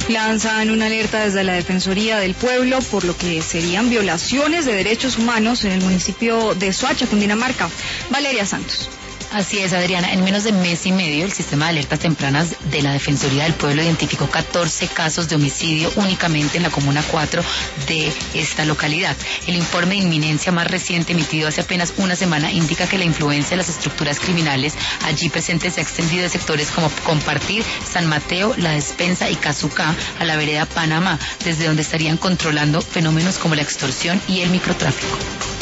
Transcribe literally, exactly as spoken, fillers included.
Lanzan una alerta desde la Defensoría del Pueblo por lo que serían violaciones de derechos humanos en el municipio de Soacha, Cundinamarca. Valeria Santos. Así es, Adriana. En menos de mes y medio, el sistema de alertas tempranas de la Defensoría del Pueblo identificó catorce casos de homicidio únicamente en la Comuna cuatro de esta localidad. El informe de inminencia más reciente, emitido hace apenas una semana, indica que la influencia de las estructuras criminales allí presentes se ha extendido de sectores como Compartir, San Mateo, La Despensa y Cazucá a la vereda Panamá, desde donde estarían controlando fenómenos como la extorsión y el microtráfico.